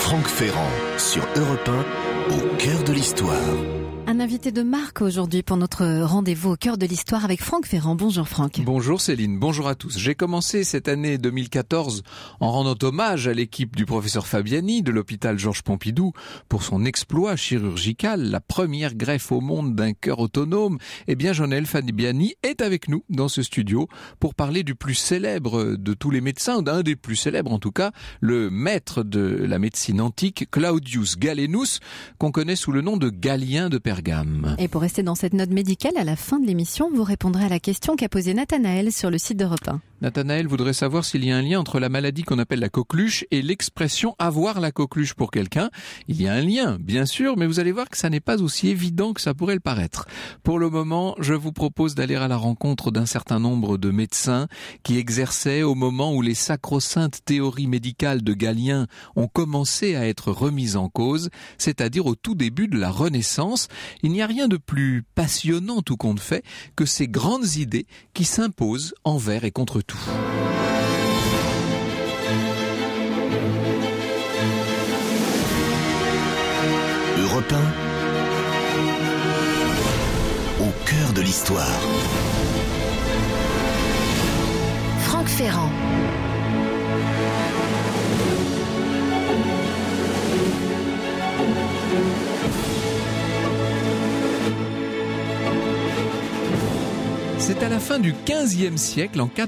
Franck Ferrand sur Europe 1, au cœur de l'histoire. Un invité de marque aujourd'hui pour notre rendez-vous au cœur de l'histoire avec Franck Ferrand. Bonjour Franck. Bonjour Céline, bonjour à tous. J'ai commencé cette année 2014 en rendant hommage à l'équipe du professeur Fabiani de l'hôpital Georges Pompidou pour son exploit chirurgical, la première greffe au monde d'un cœur autonome. Eh bien, Jonel Fabiani est avec nous dans ce studio pour parler du plus célèbre de tous les médecins, d'un des plus célèbres en tout cas, le maître de la médecine antique, Claudius Galenus, qu'on connaît sous le nom de Galien de Pergame. Et pour rester dans cette note médicale, à la fin de l'émission, vous répondrez à la question qu'a posée Nathanaël sur le site d'Europe 1. Nathanaël voudrait savoir s'il y a un lien entre la maladie qu'on appelle la coqueluche et l'expression « avoir la coqueluche » pour quelqu'un. Il y a un lien, bien sûr, mais vous allez voir que ça n'est pas aussi évident que ça pourrait le paraître. Pour le moment, je vous propose d'aller à la rencontre d'un certain nombre de médecins qui exerçaient au moment où les sacro-saintes théories médicales de Galien ont commencé à être remises en cause, c'est-à-dire au tout début de la Renaissance. Il n'y a rien de plus passionnant, tout compte fait, que ces grandes idées qui s'imposent envers et contre tout. Europe 1, au cœur de l'histoire. Franck Ferrand. C'est à la fin du XVe siècle, en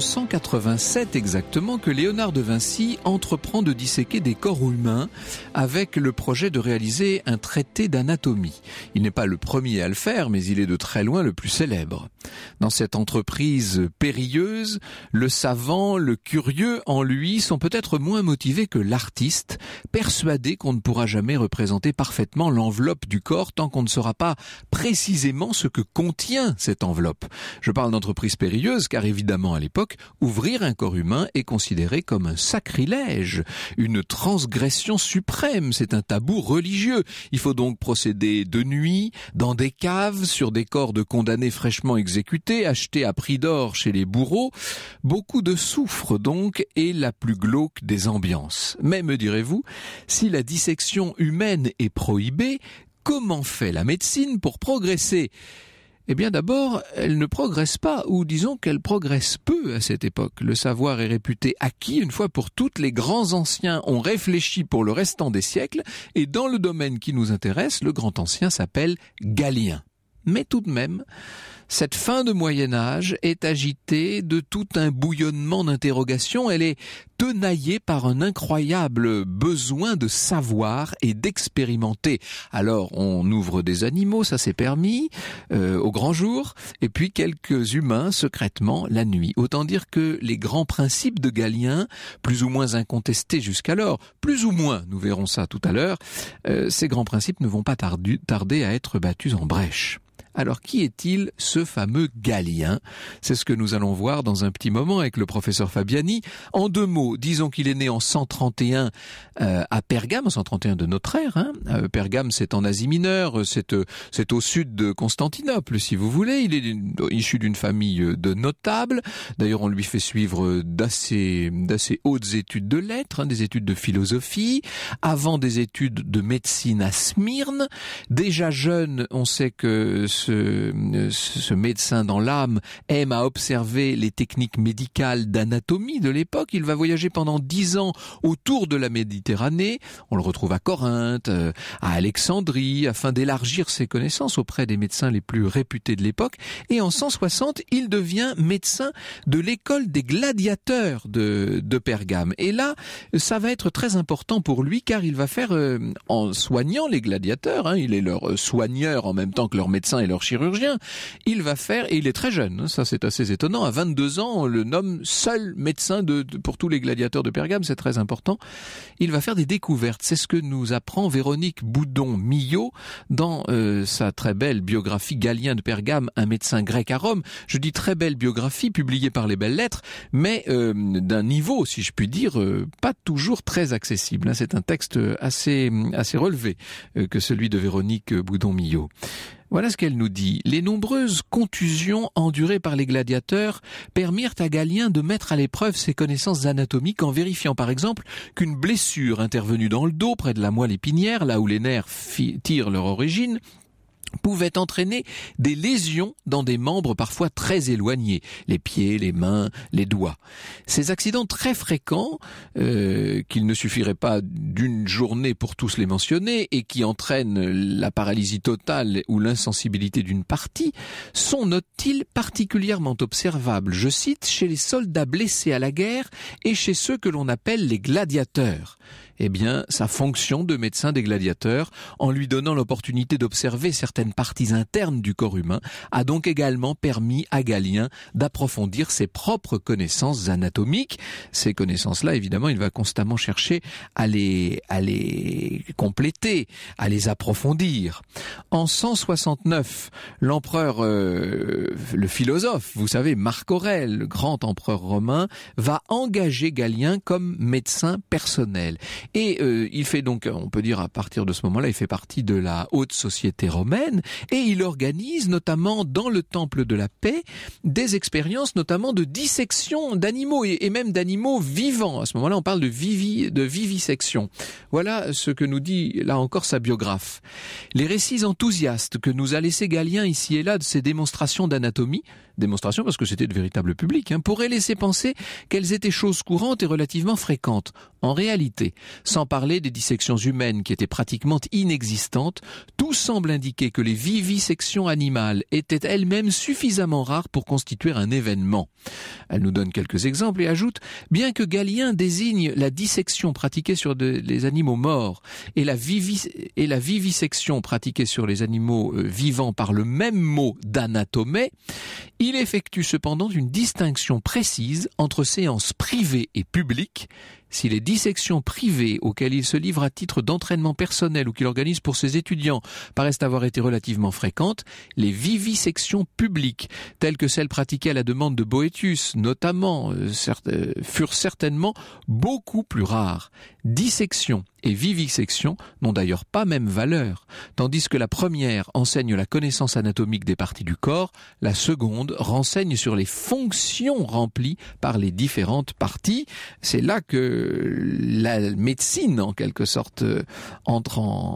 1487 exactement, que Léonard de Vinci entreprend de disséquer des corps humains avec le projet de réaliser un traité d'anatomie. Il n'est pas le premier à le faire, mais il est de très loin le plus célèbre. Dans cette entreprise périlleuse, le savant, le curieux en lui sont peut-être moins motivés que l'artiste, persuadé qu'on ne pourra jamais représenter parfaitement l'enveloppe du corps tant qu'on ne saura pas précisément ce que contient cette enveloppe. Je parle d'entreprise périlleuse car évidemment à l'époque, ouvrir un corps humain est considéré comme un sacrilège, une transgression suprême, c'est un tabou religieux. Il faut donc procéder de nuit, dans des caves, sur des corps de condamnés fraîchement exécutés, achetés à prix d'or chez les bourreaux. Beaucoup de soufre donc et la plus glauque des ambiances. Mais me direz-vous, si la dissection humaine est prohibée, comment fait la médecine pour progresser ? Eh bien d'abord, elle ne progresse pas, ou disons qu'elle progresse peu à cette époque. Le savoir est réputé acquis une fois pour toutes, les grands anciens ont réfléchi pour le restant des siècles, et dans le domaine qui nous intéresse, le grand ancien s'appelle Galien. Mais tout de même, cette fin de Moyen-Âge est agitée de tout un bouillonnement d'interrogations. Elle est tenaillée par un incroyable besoin de savoir et d'expérimenter. Alors, on ouvre des animaux, ça c'est permis, au grand jour, et puis quelques humains secrètement la nuit. Autant dire que les grands principes de Galien, plus ou moins incontestés jusqu'alors, plus ou moins, nous verrons ça tout à l'heure, ces grands principes ne vont pas tarder à être battus en brèche. Alors, qui est-il, ce fameux Galien ? C'est ce que nous allons voir dans un petit moment avec le professeur Fabiani. En deux mots, disons qu'il est né en 131 à Pergame, en 131 de notre ère. Pergame, c'est en Asie mineure, c'est au sud de Constantinople, si vous voulez. Il est issu d'une famille de notables. D'ailleurs, on lui fait suivre d'assez hautes études de lettres, des études de philosophie, avant des études de médecine à Smyrne. Déjà jeune, on sait que ce médecin dans l'âme aime à observer les techniques médicales d'anatomie de l'époque. Il va voyager pendant 10 ans autour de la Méditerranée. On le retrouve à Corinthe, à Alexandrie, afin d'élargir ses connaissances auprès des médecins les plus réputés de l'époque. Et en 160, il devient médecin de l'école des gladiateurs de Pergame. Et là, ça va être très important pour lui, car il va faire, en soignant les gladiateurs, il est leur soigneur en même temps que leur médecin et leur chirurgien, il va faire, et il est très jeune, ça c'est assez étonnant, à 22 ans, on le nomme seul médecin pour tous les gladiateurs de Pergame, c'est très important, il va faire des découvertes, c'est ce que nous apprend Véronique Boudon-Millot dans sa très belle biographie Galien de Pergame, un médecin grec à Rome. Je dis très belle biographie, publiée par les Belles Lettres, mais d'un niveau, si je puis dire, pas toujours très accessible. C'est un texte assez relevé que celui de Véronique Boudon-Millot. Voilà ce qu'elle nous dit. Les nombreuses contusions endurées par les gladiateurs permirent à Galien de mettre à l'épreuve ses connaissances anatomiques en vérifiant par exemple qu'une blessure intervenue dans le dos près de la moelle épinière, là où les nerfs tirent leur origine, pouvait entraîner des lésions dans des membres parfois très éloignés, les pieds, les mains, les doigts. Ces accidents très fréquents, qu'il ne suffirait pas d'une journée pour tous les mentionner et qui entraînent la paralysie totale ou l'insensibilité d'une partie, sont, note-t-il, particulièrement observables, je cite, chez les soldats blessés à la guerre et chez ceux que l'on appelle les gladiateurs. Eh bien, sa fonction de médecin des gladiateurs, en lui donnant l'opportunité d'observer certaines parties internes du corps humain, a donc également permis à Galien d'approfondir ses propres connaissances anatomiques. Ces connaissances-là, évidemment, il va constamment chercher à les compléter, à les approfondir. En 169, l'empereur, le philosophe, vous savez, Marc Aurèle, le grand empereur romain, va engager Galien comme médecin personnel. Et il fait donc, on peut dire à partir de ce moment-là, il fait partie de la haute société romaine et il organise notamment dans le temple de la paix des expériences notamment de dissection d'animaux et même d'animaux vivants. À ce moment-là, on parle de vivisection. Voilà ce que nous dit là encore sa biographe. Les récits enthousiastes que nous a laissé Galien ici et là de ses démonstrations d'anatomie, démonstrations parce que c'était de véritables publics, pourraient laisser penser qu'elles étaient choses courantes et relativement fréquentes. En réalité, sans parler des dissections humaines qui étaient pratiquement inexistantes, tout semble indiquer que les vivisections animales étaient elles-mêmes suffisamment rares pour constituer un événement. Elle nous donne quelques exemples et ajoute « Bien que Galien désigne la dissection pratiquée sur les animaux morts et la vivisection pratiquée sur les animaux vivants par le même mot d'anatomée, il effectue cependant une distinction précise entre séances privées et publiques. Si les dissections privées auxquelles il se livre à titre d'entraînement personnel ou qu'il organise pour ses étudiants paraissent avoir été relativement fréquentes, les vivisections publiques, telles que celles pratiquées à la demande de Boëtius, notamment, furent certainement beaucoup plus rares. Dissection et vivisection n'ont d'ailleurs pas même valeur, tandis que la première enseigne la connaissance anatomique des parties du corps, la seconde renseigne sur les fonctions remplies par les différentes parties. C'est là que la médecine, en quelque sorte, entre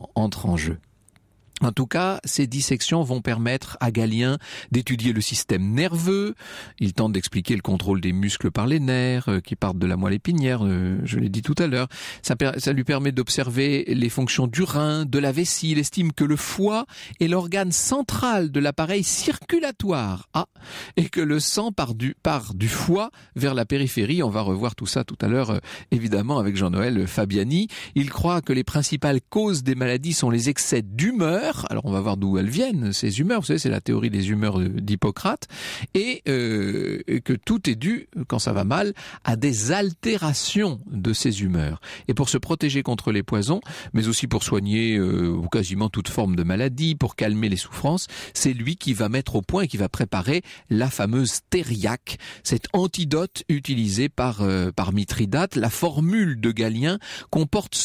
en jeu. En tout cas, ces dissections vont permettre à Galien d'étudier le système nerveux. Il tente d'expliquer le contrôle des muscles par les nerfs qui partent de la moelle épinière, je l'ai dit tout à l'heure. Ça lui permet d'observer les fonctions du rein, de la vessie. Il estime que le foie est l'organe central de l'appareil circulatoire. Et que le sang part du foie vers la périphérie. On va revoir tout ça tout à l'heure, évidemment, avec Jean-Noël Fabiani. Il croit que les principales causes des maladies sont les excès d'humeur. Alors on va voir d'où elles viennent, ces humeurs. Vous savez, c'est la théorie des humeurs d'Hippocrate. Et que tout est dû, quand ça va mal, à des altérations de ces humeurs. Et pour se protéger contre les poisons, mais aussi pour soigner quasiment toute forme de maladie, pour calmer les souffrances, c'est lui qui va mettre au point et qui va préparer la fameuse thériaque, cet antidote utilisé par Mithridate. La formule de Galien comporte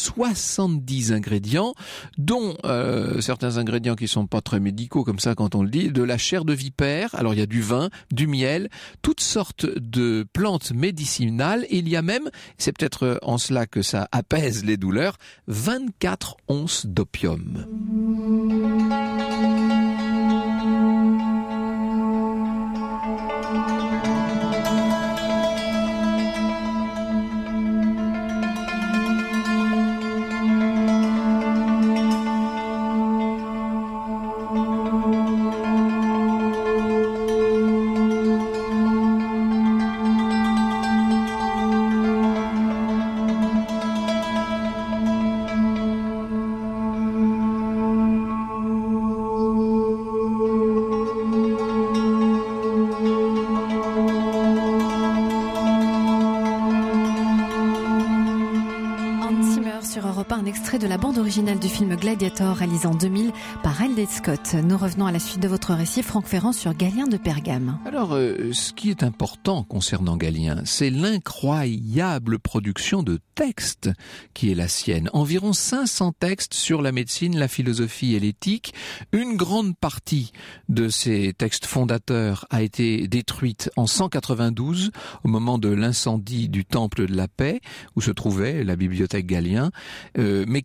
70 ingrédients, dont certains ingrédients qui sont pas très médicaux comme ça quand on le dit, de la chair de vipère, alors il y a du vin, du miel, toutes sortes de plantes médicinales, et il y a même, c'est peut-être en cela que ça apaise les douleurs, 24 onces d'opium. l'heure sur Europe 1, un extrait de la bande originale du film Gladiator réalisé en 2000 par Ridley Scott. Nous revenons à la suite de votre récit, Franck Ferrand, sur Galien de Pergame. Alors, ce qui est important concernant Galien, c'est l'incroyable production de textes qui est la sienne. Environ 500 textes sur la médecine, la philosophie et l'éthique. Une grande partie de ces textes fondateurs a été détruite en 192, au moment de l'incendie du Temple de la Paix, où se trouvait la bibliothèque Galien. Mais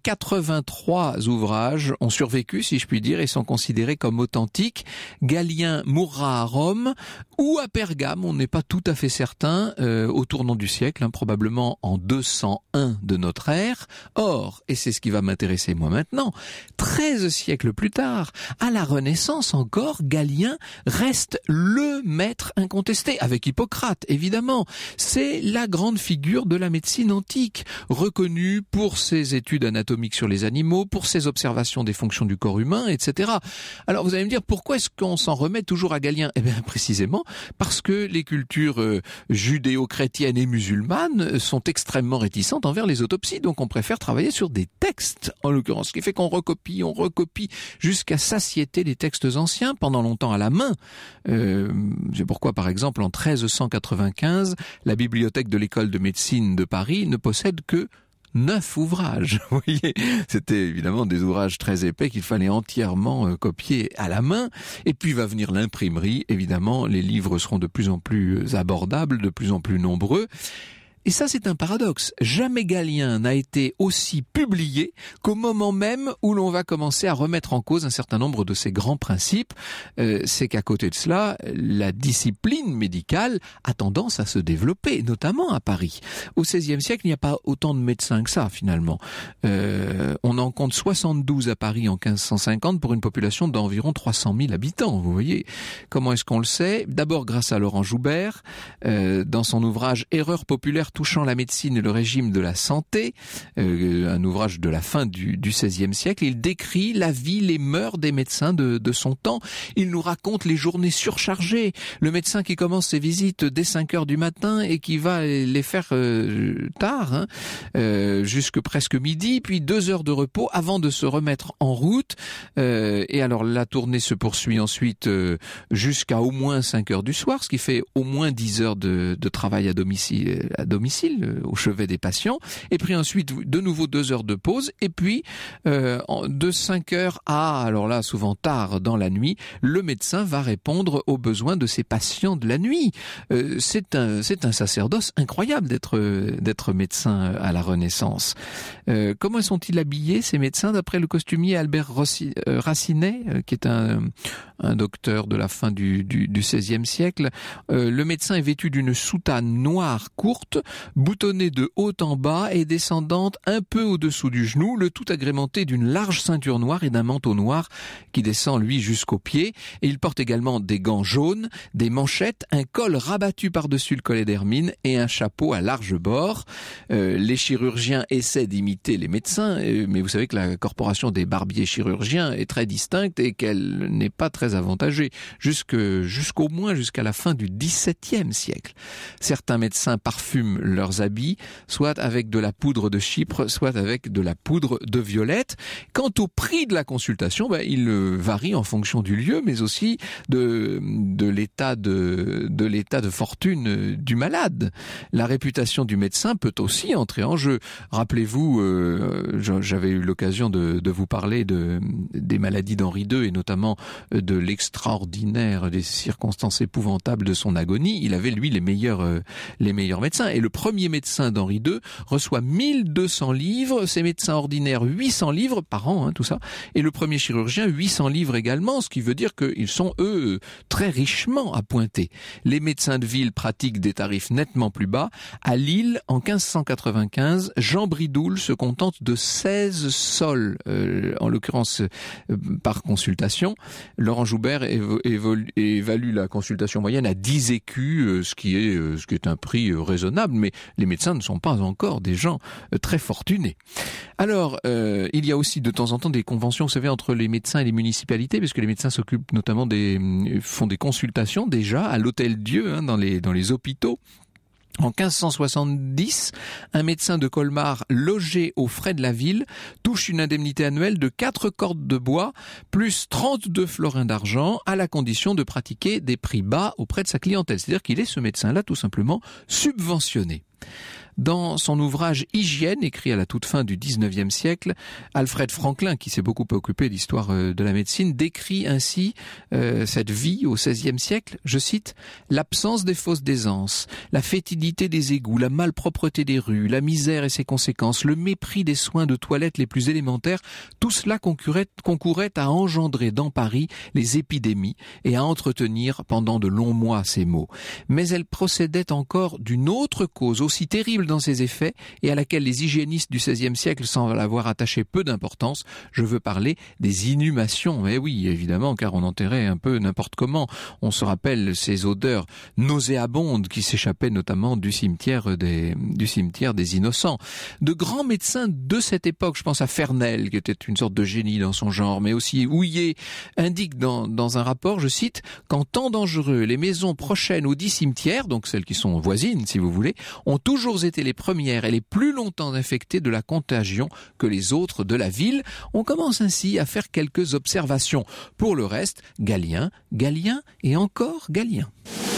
83 ouvrages ont survécu, si je puis dire, et sont considérés comme authentiques. Galien mourra à Rome ou à Pergame, on n'est pas tout à fait certain, au tournant du siècle, probablement en 201 de notre ère. Or, et c'est ce qui va m'intéresser moi maintenant, 13 siècles plus tard, à la Renaissance encore, Galien reste le maître incontesté, avec Hippocrate évidemment. C'est la grande figure de la médecine antique, reconnue pour ses études anatomiques sur les animaux, pour ses observations des fonctions du corps humain, etc. Alors vous allez me dire, pourquoi est-ce qu'on s'en remet toujours à Galien ? Eh bien précisément parce que les cultures judéo-chrétiennes et musulmanes sont extrêmement réticentes envers les autopsies, donc on préfère travailler sur des textes, en l'occurrence, ce qui fait qu'on recopie jusqu'à satiété les textes anciens, pendant longtemps à la main. C'est pourquoi, par exemple, en 1395, la bibliothèque de l'école de médecine de Paris ne possède que 9 ouvrages. Vous voyez, c'était évidemment des ouvrages très épais qu'il fallait entièrement copier à la main. Et puis va venir l'imprimerie. Évidemment, les livres seront de plus en plus abordables, de plus en plus nombreux. Et ça, c'est un paradoxe. Jamais Galien n'a été aussi publié qu'au moment même où l'on va commencer à remettre en cause un certain nombre de ses grands principes. C'est qu'à côté de cela, la discipline médicale a tendance à se développer, notamment à Paris. Au XVIe siècle, il n'y a pas autant de médecins que ça, finalement. On en compte 72 à Paris en 1550 pour une population d'environ 300 000 habitants. Vous voyez, comment est-ce qu'on le sait ? D'abord grâce à Laurent Joubert, dans son ouvrage « Erreurs populaires touchant la médecine et le régime de la santé », un ouvrage de la fin du XVIe siècle. Il décrit la vie, les mœurs des médecins de son temps. Il nous raconte les journées surchargées. Le médecin qui commence ses visites dès 5 heures du matin et qui va les faire tard, jusque presque midi, puis 2 heures de repos avant de se remettre en route. Et alors la tournée se poursuit ensuite jusqu'à au moins 5 heures du soir, ce qui fait au moins 10 heures de travail à domicile, au chevet des patients, et puis ensuite de nouveau 2 heures de pause, et puis de 5 heures à, alors là souvent tard dans la nuit, le médecin va répondre aux besoins de ses patients de la nuit. C'est un sacerdoce incroyable d'être médecin à la Renaissance. Comment sont-ils habillés, ces médecins ? D'après le costumier Albert Racinet, qui est un docteur de la fin du XVIe siècle, le médecin est vêtu d'une soutane noire courte, boutonnée de haut en bas et descendante un peu au-dessous du genou, le tout agrémenté d'une large ceinture noire et d'un manteau noir qui descend lui jusqu'aux pieds. Et il porte également des gants jaunes, des manchettes, un col rabattu par-dessus le collet d'hermine et un chapeau à large bord. Les chirurgiens essaient d'imiter les médecins, mais vous savez que la corporation des barbiers chirurgiens est très distincte et qu'elle n'est pas très avantagée jusqu'au moins jusqu'à la fin du XVIIe siècle. Certains médecins parfument leurs habits, soit avec de la poudre de chypre, soit avec de la poudre de violette. Quant au prix de la consultation, il varie en fonction du lieu, mais aussi de l'état de fortune du malade. La réputation du médecin peut aussi entrer en jeu. Rappelez-vous, j'avais eu l'occasion de vous parler des maladies d'Henri II et notamment de l'extraordinaire, des circonstances épouvantables de son agonie. Il avait lui les meilleurs médecins. Et le premier médecin d'Henri II reçoit 1200 livres, ses médecins ordinaires 800 livres par an, tout ça, et le premier chirurgien 800 livres également, ce qui veut dire qu'ils sont, eux, très richement appointés. Les médecins de ville pratiquent des tarifs nettement plus bas. À Lille, en 1595, Jean Bridoul se contente de 16 sols, en l'occurrence par consultation. Laurent Joubert évalue la consultation moyenne à 10 écus, ce qui est un prix raisonnable, mais les médecins ne sont pas encore des gens très fortunés. Alors, il y a aussi de temps en temps des conventions, vous savez, entre les médecins et les municipalités, parce que les médecins s'occupent notamment font des consultations déjà à l'Hôtel Dieu, dans les hôpitaux. En 1570, un médecin de Colmar logé aux frais de la ville touche une indemnité annuelle de 4 cordes de bois plus 32 florins d'argent à la condition de pratiquer des prix bas auprès de sa clientèle. C'est-à-dire qu'il est ce médecin-là tout simplement subventionné. Dans son ouvrage Hygiène, écrit à la toute fin du XIXe siècle, Alfred Franklin, qui s'est beaucoup occupé d'histoire de la médecine, décrit ainsi cette vie au XVIe siècle, je cite, « L'absence des fosses d'aisance, la fétidité des égouts, la malpropreté des rues, la misère et ses conséquences, le mépris des soins de toilette les plus élémentaires, tout cela concourait à engendrer dans Paris les épidémies et à entretenir pendant de longs mois ces maux. Mais elle procédait encore d'une autre cause aussi terrible dans ses effets et à laquelle les hygiénistes du XVIe siècle semblent avoir attaché peu d'importance. Je veux parler des inhumations. Eh oui, évidemment, car on enterrait un peu n'importe comment. On se rappelle ces odeurs nauséabondes qui s'échappaient notamment du cimetière des Innocents. De grands médecins de cette époque, je pense à Fernel, qui était une sorte de génie dans son genre, mais aussi Houillet, indiquent dans un rapport, je cite, qu'en temps dangereux, les maisons prochaines aux 10 cimetières, donc celles qui sont voisines, si vous voulez, ont toujours été les premières et les plus longtemps infectées de la contagion que les autres de la ville. On commence ainsi à faire quelques observations. Pour le reste, Galien, Galien et encore Galien.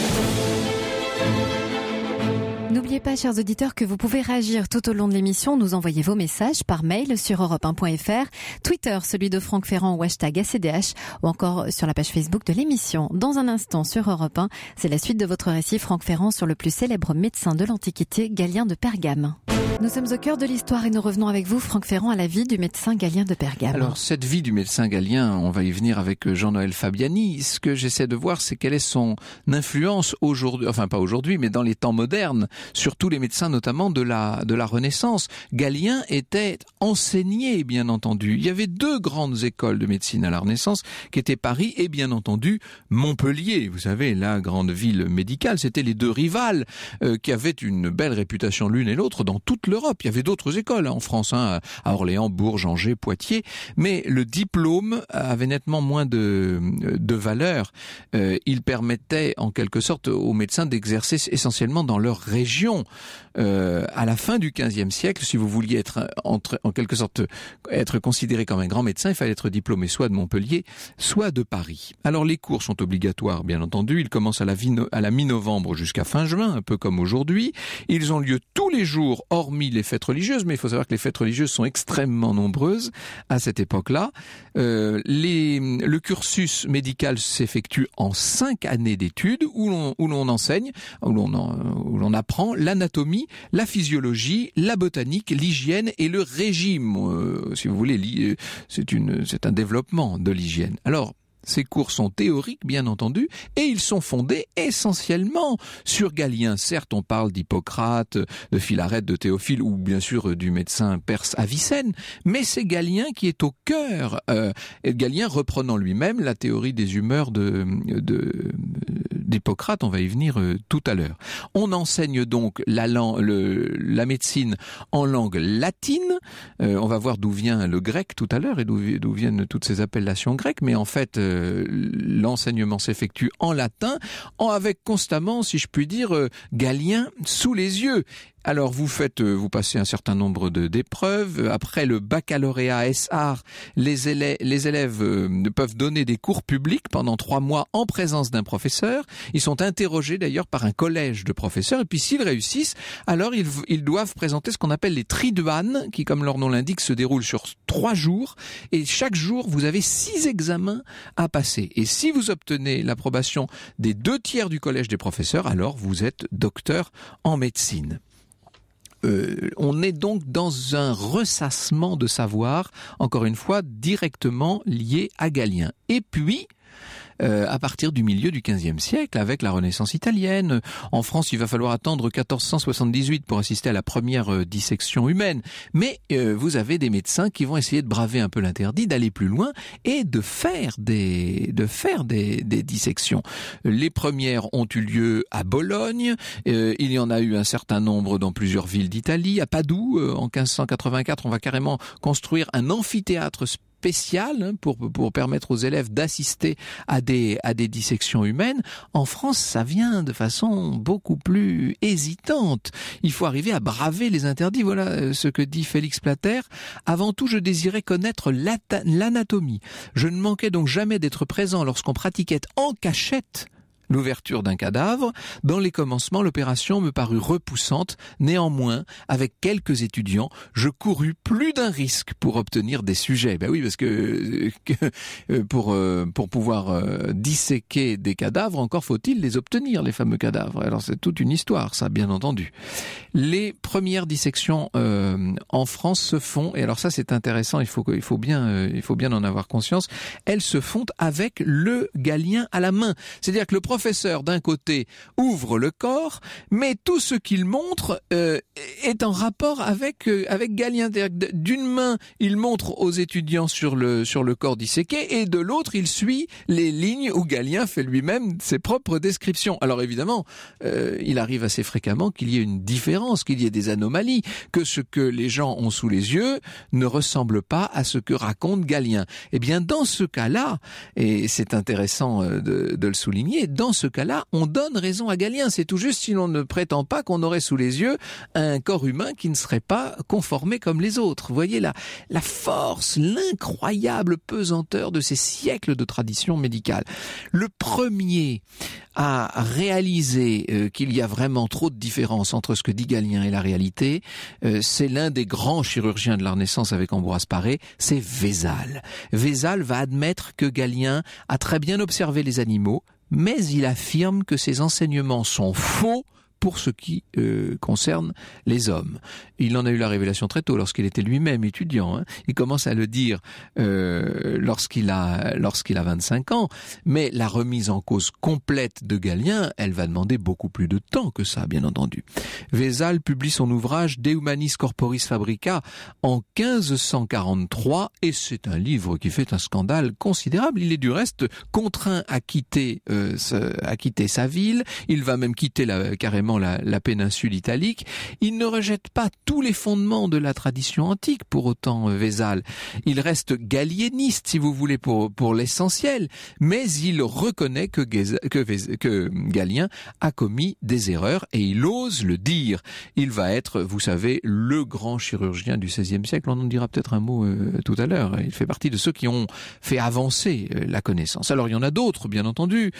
N'oubliez pas, chers auditeurs, que vous pouvez réagir tout au long de l'émission, nous envoyer vos messages par mail sur europe1.fr, Twitter, celui de Franck Ferrand ou hashtag ACDH, ou encore sur la page Facebook de l'émission. Dans un instant sur Europe 1, c'est la suite de votre récit, Franck Ferrand, sur le plus célèbre médecin de l'Antiquité, Galien de Pergame. Nous sommes au cœur de l'histoire et nous revenons avec vous, Franck Ferrand, à la vie du médecin Galien de Pergame. Alors, cette vie du médecin Galien, on va y venir avec Jean-Noël Fabiani. Ce que j'essaie de voir, c'est quelle est son influence aujourd'hui, enfin pas aujourd'hui, mais dans les temps modernes, sur tous les médecins, notamment de la Renaissance. Galien était enseigné, bien entendu. Il y avait 2 grandes écoles de médecine à la Renaissance, qui étaient Paris et, bien entendu, Montpellier. Vous savez, la grande ville médicale, c'était les 2 rivales qui avaient une belle réputation l'une et l'autre dans toute l'Europe. Il y avait d'autres écoles en France, à Orléans, Bourges, Angers, Poitiers, mais le diplôme avait nettement moins de valeur. Il permettait en quelque sorte aux médecins d'exercer essentiellement dans leur région. À la fin du XVe siècle, si vous vouliez être en quelque sorte être considéré comme un grand médecin, il fallait être diplômé soit de Montpellier, soit de Paris. Alors les cours sont obligatoires, bien entendu. Ils commencent à la mi-novembre jusqu'à fin juin, un peu comme aujourd'hui. Ils ont lieu tous les jours, hormis les fêtes religieuses, mais il faut savoir que les fêtes religieuses sont extrêmement nombreuses à cette époque-là. Le cursus médical s'effectue en 5 années d'études où l'on enseigne, où l'on apprend l'anatomie, la physiologie, la botanique, l'hygiène et le régime. Si vous voulez, c'est un développement de l'hygiène. Alors, ces cours sont théoriques, bien entendu, et ils sont fondés essentiellement sur Galien. Certes, on parle d'Hippocrate, de Philarète, de Théophile, ou bien sûr du médecin perse Avicenne, mais c'est Galien qui est au cœur. Galien reprenant lui-même la théorie des humeurs d'Hippocrate, on va y venir tout à l'heure. On enseigne donc la médecine en langue latine. On va voir d'où vient le grec tout à l'heure et d'où viennent toutes ces appellations grecques, mais en fait, l'enseignement s'effectue en latin, avec constamment, si je puis dire, Galien sous les yeux. Alors vous passez un certain nombre d'épreuves. Après le baccalauréat SR, les élèves peuvent donner des cours publics pendant 3 mois en présence d'un professeur. Ils sont interrogés d'ailleurs par un collège de professeurs. Et puis s'ils réussissent, alors ils doivent présenter ce qu'on appelle les triduanes, qui, comme leur nom l'indique, se déroulent sur 3 jours. Et chaque jour, vous avez 6 examens à passer. Et si vous obtenez l'approbation des 2/3 du collège des professeurs, alors vous êtes docteur en médecine. On est donc dans un ressassement de savoir, encore une fois, directement lié à Galien. Et puis, à partir du milieu du XVe siècle, avec la Renaissance italienne. En France, il va falloir attendre 1478 pour assister à la première dissection humaine. Mais vous avez des médecins qui vont essayer de braver un peu l'interdit, d'aller plus loin et de faire des dissections. Les premières ont eu lieu à Bologne. Il y en a eu un certain nombre dans plusieurs villes d'Italie. À Padoue, en 1584, on va carrément construire un amphithéâtre spéciale pour permettre aux élèves d'assister à des dissections humaines. En France, ça vient de façon beaucoup plus hésitante. Il faut arriver à braver les interdits. Voilà ce que dit Félix Plater. Avant tout, je désirais connaître l'anatomie. Je ne manquais donc jamais d'être présent lorsqu'on pratiquait en cachette l'ouverture d'un cadavre. Dans les commencements, l'opération me parut repoussante. Néanmoins, avec quelques étudiants, je courus plus d'un risque pour obtenir des sujets. Ben oui, parce que pour pouvoir disséquer des cadavres, encore faut-il les obtenir, les fameux cadavres. Alors c'est toute une histoire, ça, bien entendu. Les premières dissections en France se font, et alors ça c'est intéressant, il faut bien en avoir conscience. Elles se font avec le galien à la main. C'est-à-dire que le professeur d'un côté ouvre le corps, mais tout ce qu'il montre est en rapport avec Galien. D'une main, il montre aux étudiants sur le corps disséqué, et de l'autre, il suit les lignes où Galien fait lui-même ses propres descriptions. Alors évidemment, il arrive assez fréquemment qu'il y ait une différence, qu'il y ait des anomalies, que ce que les gens ont sous les yeux ne ressemble pas à ce que raconte Galien. Eh bien, dans ce cas-là, et c'est intéressant de le souligner, dans ce cas-là, on donne raison à Galien. C'est tout juste si l'on ne prétend pas qu'on aurait sous les yeux un corps humain qui ne serait pas conformé comme les autres. Vous voyez la force, l'incroyable pesanteur de ces siècles de tradition médicale. Le premier à réaliser qu'il y a vraiment trop de différence entre ce que dit Galien et la réalité, c'est l'un des grands chirurgiens de la Renaissance avec Ambroise Paré, c'est Vézal. Vézal va admettre que Galien a très bien observé les animaux, mais il affirme que ses enseignements sont faux pour ce qui concerne les hommes. Il en a eu la révélation très tôt, lorsqu'il était lui-même étudiant. Il commence à le dire lorsqu'il a 25 ans, mais la remise en cause complète de Galien, elle va demander beaucoup plus de temps que ça, bien entendu. Vézal publie son ouvrage De Humanis Corporis Fabrica en 1543, et c'est un livre qui fait un scandale considérable. Il est du reste contraint à quitter sa ville. Il va même quitter carrément la péninsule italique. Il ne rejette pas tous les fondements de la tradition antique, pour autant, Vézal. Il reste galiéniste, si vous voulez, pour l'essentiel, mais il reconnaît que Galien a commis des erreurs, et il ose le dire. Il va être, vous savez, le grand chirurgien du XVIe siècle. On en dira peut-être un mot tout à l'heure. Il fait partie de ceux qui ont fait avancer la connaissance. Alors, il y en a d'autres, bien entendu.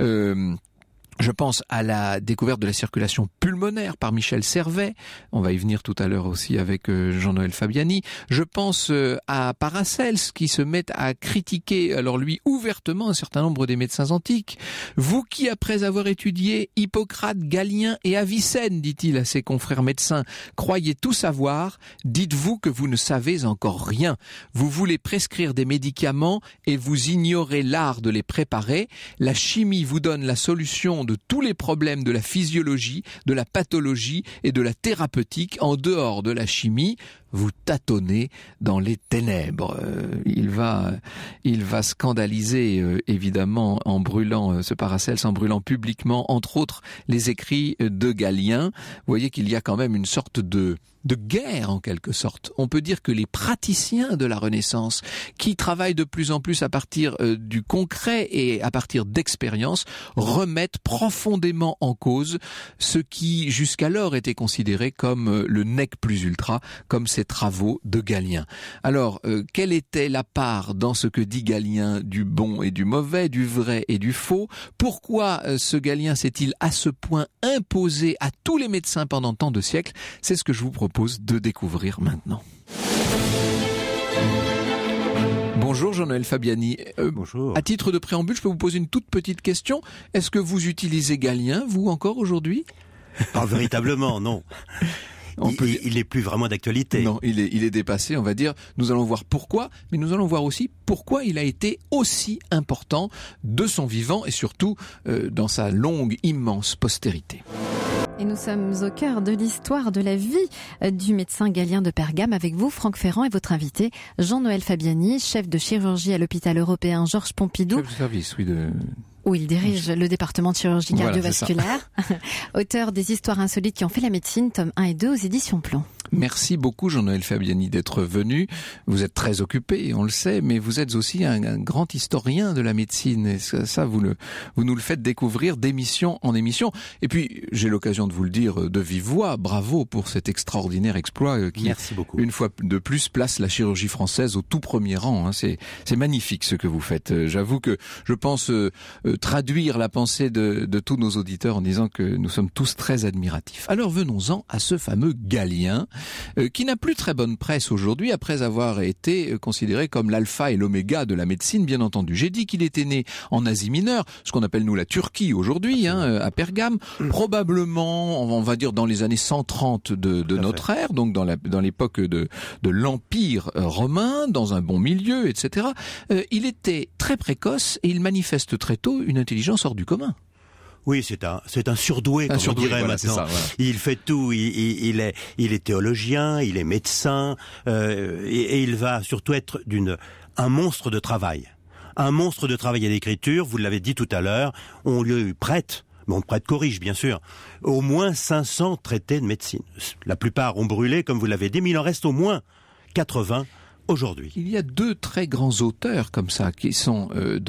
Je pense à la découverte de la circulation pulmonaire par Michel Servet. On va y venir tout à l'heure aussi avec Jean-Noël Fabiani. Je pense à Paracels qui se met à critiquer, alors lui, ouvertement un certain nombre des médecins antiques. Vous qui, après avoir étudié Hippocrate, Galien et Avicenne, dit-il à ses confrères médecins, croyez tout savoir, dites-vous que vous ne savez encore rien. Vous voulez prescrire des médicaments et vous ignorez l'art de les préparer. La chimie vous donne la solution de tous les problèmes de la physiologie, de la pathologie et de la thérapeutique. En dehors de la chimie, vous tâtonnez dans les ténèbres. Il va scandaliser, évidemment, en brûlant ce Paracels, en brûlant publiquement, entre autres, les écrits de Galien. Vous voyez qu'il y a quand même une sorte de guerre, en quelque sorte. On peut dire que les praticiens de la Renaissance, qui travaillent de plus en plus à partir du concret et à partir d'expériences, remettent profondément en cause ce qui jusqu'alors était considéré comme le nec plus ultra, comme ces travaux de Galien. Alors, quelle était la part dans ce que dit Galien du bon et du mauvais, du vrai et du faux? Pourquoi ce Galien s'est-il à ce point imposé à tous les médecins pendant tant de siècles? C'est ce que je vous propose de découvrir maintenant. Bonjour Jean-Noël Fabiani. Bonjour. À titre de préambule, je peux vous poser une toute petite question. Est-ce que vous utilisez Galien, vous, encore aujourd'hui? Pas véritablement, non. Il n'est plus vraiment d'actualité. Non, il est dépassé, on va dire. Nous allons voir pourquoi, mais nous allons voir aussi pourquoi il a été aussi important de son vivant et surtout dans sa longue, immense postérité. Et nous sommes au cœur de l'histoire de la vie du médecin Galien de Pergame avec vous, Franck Ferrand, et votre invité, Jean-Noël Fabiani, chef de chirurgie à l'hôpital européen Georges Pompidou. Chef de service, oui, où il dirige le département de chirurgie cardiovasculaire, auteur des Histoires insolites qui ont fait la médecine, tome 1 et 2 aux éditions Plomb. Merci beaucoup Jean-Noël Fabiani d'être venu. Vous êtes très occupé, on le sait, mais vous êtes aussi un grand historien de la médecine. Et ça, vous nous le faites découvrir d'émission en émission. Et puis, j'ai l'occasion de vous le dire de vive voix, bravo pour cet extraordinaire exploit qui, merci beaucoup, une fois de plus, place la chirurgie française au tout premier rang. C'est magnifique ce que vous faites. J'avoue que je pense traduire la pensée de tous nos auditeurs en disant que nous sommes tous très admiratifs. Alors venons-en à ce fameux Galien, qui n'a plus très bonne presse aujourd'hui après avoir été considéré comme l'alpha et l'oméga de la médecine, bien entendu. J'ai dit qu'il était né en Asie mineure, ce qu'on appelle nous la Turquie aujourd'hui, à Pergame, probablement, on va dire dans les années 130 de notre ère, donc dans l'époque de l'Empire romain, dans un bon milieu, etc. Il était très précoce et il manifeste très tôt une intelligence hors du commun. Oui, c'est un surdoué, comme on dirait maintenant. Ça, voilà. Il fait tout. Il est théologien, il est médecin, et il va surtout être un monstre de travail. Un monstre de travail et d'écriture. Vous l'avez dit tout à l'heure. On lui prête. Bon, prête corrige, bien sûr. Au moins 500 traités de médecine. La plupart ont brûlé, comme vous l'avez dit, mais il en reste au moins 80. Aujourd'hui. Il y a deux très grands auteurs comme ça qui sont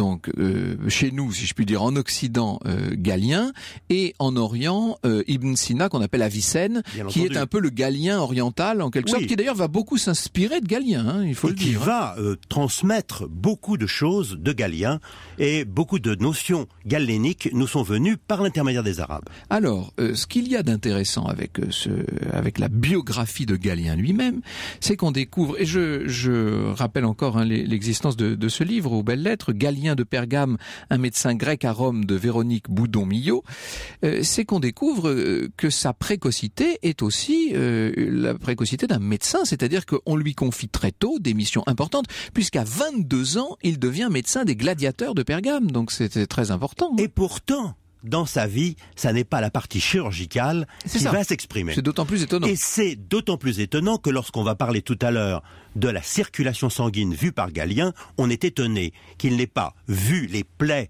chez nous, si je puis dire, en Occident, Galien, et en Orient, Ibn Sina, qu'on appelle Avicenne, qui est un peu le Galien oriental en quelque sorte, qui d'ailleurs va beaucoup s'inspirer de Galien, il faut le dire. Qui va transmettre beaucoup de choses de Galien, et beaucoup de notions galéniques nous sont venues par l'intermédiaire des Arabes. Alors, ce qu'il y a d'intéressant avec la biographie de Galien lui-même, c'est qu'on découvre, et je rappelle encore l'existence de ce livre aux belles lettres, Galien de Pergame, un médecin grec à Rome, de Véronique Boudon-Millot, c'est qu'on découvre que sa précocité est aussi la précocité d'un médecin, c'est-à-dire qu'on lui confie très tôt des missions importantes, puisqu'à 22 ans, il devient médecin des gladiateurs de Pergame, donc c'était très important. Et pourtant, dans sa vie, ça n'est pas la partie chirurgicale qui va s'exprimer. C'est d'autant plus étonnant. Et c'est d'autant plus étonnant que lorsqu'on va parler tout à l'heure de la circulation sanguine vue par Galien, on est étonné qu'il n'ait pas vu les plaies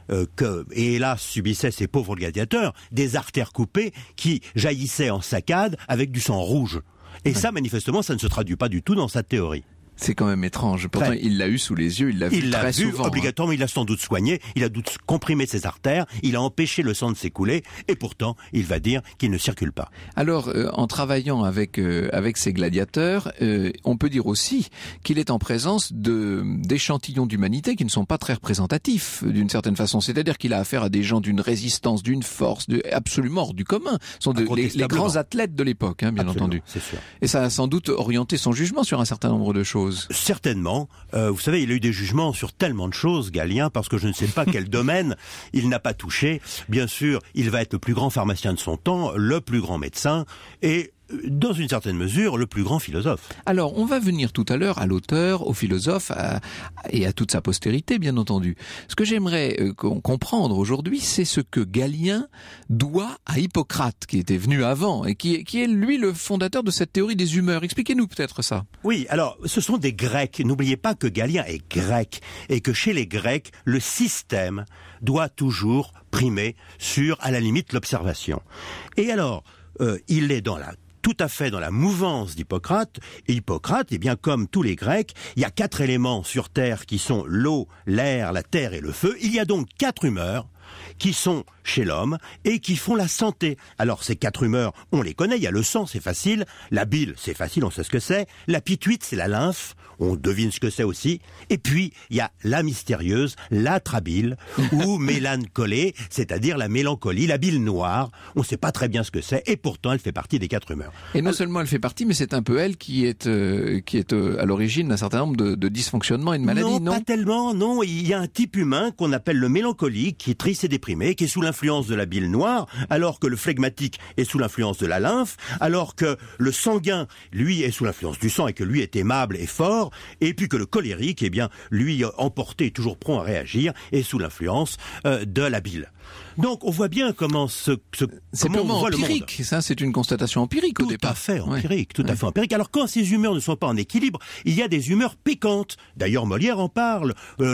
et hélas subissaient ces pauvres gladiateurs, des artères coupées qui jaillissaient en saccades avec du sang rouge. Et ça, manifestement, ça ne se traduit pas du tout dans sa théorie. C'est quand même étrange. Pourtant, il l'a eu sous les yeux, il l'a vu très souvent. Obligatoirement, il l'a sans doute soigné, il a comprimé ses artères, il a empêché le sang de s'écouler, et pourtant, il va dire qu'il ne circule pas. Alors, en travaillant avec ces gladiateurs, on peut dire aussi qu'il est en présence d'échantillons d'humanité qui ne sont pas très représentatifs, d'une certaine façon. C'est-à-dire qu'il a affaire à des gens d'une résistance, d'une force, absolument hors du commun. Ce sont les grands athlètes de l'époque, bien entendu. C'est sûr. Et ça a sans doute orienté son jugement sur un certain nombre de choses. Certainement. Vous savez, il a eu des jugements sur tellement de choses, Galien, parce que je ne sais pas quel domaine il n'a pas touché. Bien sûr, il va être le plus grand pharmacien de son temps, le plus grand médecin, et dans une certaine mesure, le plus grand philosophe. Alors, on va venir tout à l'heure à l'auteur, au philosophe et à toute sa postérité, bien entendu. Ce que j'aimerais comprendre aujourd'hui, c'est ce que Galien doit à Hippocrate, qui était venu avant, et qui est lui le fondateur de cette théorie des humeurs. Expliquez-nous peut-être ça. Oui, alors, ce sont des Grecs. N'oubliez pas que Galien est grec, et que chez les Grecs, le système doit toujours primer sur, à la limite, l'observation. Et alors, il est tout à fait dans la mouvance d'Hippocrate. Et Hippocrate, bien comme tous les Grecs, il y a 4 éléments sur Terre qui sont l'eau, l'air, la terre et le feu. Il y a donc 4 humeurs qui sont chez l'homme et qui font la santé. Alors ces 4 humeurs, on les connaît, il y a le sang, c'est facile, la bile, c'est facile, on sait ce que c'est, la pituite, c'est la lymphe, on devine ce que c'est aussi, et puis il y a la mystérieuse, la trabile, ou mélancolée, c'est-à-dire la mélancolie, la bile noire, on ne sait pas très bien ce que c'est, et pourtant elle fait partie des 4 humeurs. Et non seulement elle fait partie, mais c'est un peu elle qui est à l'origine d'un certain nombre de dysfonctionnements et de maladies, non? Pas tellement, non, il y a un type humain qu'on appelle le mélancolique, qui est triste et déprimé, qui est sous l'influence de la bile noire, alors que le phlegmatique est sous l'influence de la lymphe, alors que le sanguin, lui, est sous l'influence du sang et que lui est aimable et fort, et puis que le colérique, lui, emporté et toujours prompt à réagir, est sous l'influence de la bile. Donc on voit bien comment c'est purement empirique, ça c'est une constatation empirique au départ. Tout à fait empirique, tout à fait empirique. Alors quand ces humeurs ne sont pas en équilibre, il y a des humeurs piquantes. D'ailleurs Molière en parle,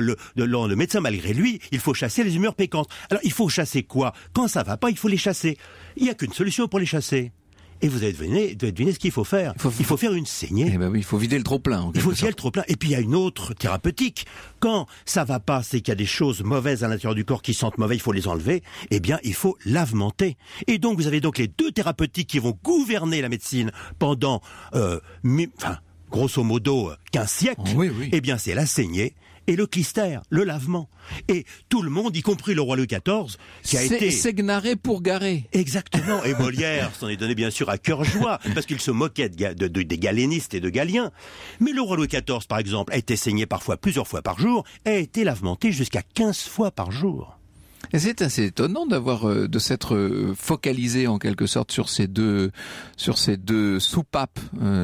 le médecin malgré lui, il faut chasser les humeurs piquantes. Alors il faut chasser quoi? Quand ça va pas, il faut les chasser. Il n'y a qu'une solution pour les chasser. Et vous avez deviné ce qu'il faut faire. Il faut faire une saignée. Eh ben oui, il faut vider le trop-plein. Il faut vider le trop-plein. Et puis il y a une autre thérapeutique. Quand ça va pas, c'est qu'il y a des choses mauvaises à l'intérieur du corps qui sentent mauvais, il faut les enlever. Eh bien, il faut lavementer. Et donc, vous avez donc les deux thérapeutiques qui vont gouverner la médecine pendant, grosso modo, 15 siècles. Oui, oui. Eh bien, c'est la saignée et le clistère, le lavement. Et tout le monde, y compris le roi Louis XIV, qui a été... Ségnaré pour garer. Exactement. Et Molière s'en est donné bien sûr à cœur joie, parce qu'il se moquait des galénistes et de Galien. Mais le roi Louis XIV, par exemple, a été saigné parfois plusieurs fois par jour, et a été lavementé jusqu'à 15 fois par jour. Et c'est assez étonnant de s'être focalisé en quelque sorte sur ces deux soupapes,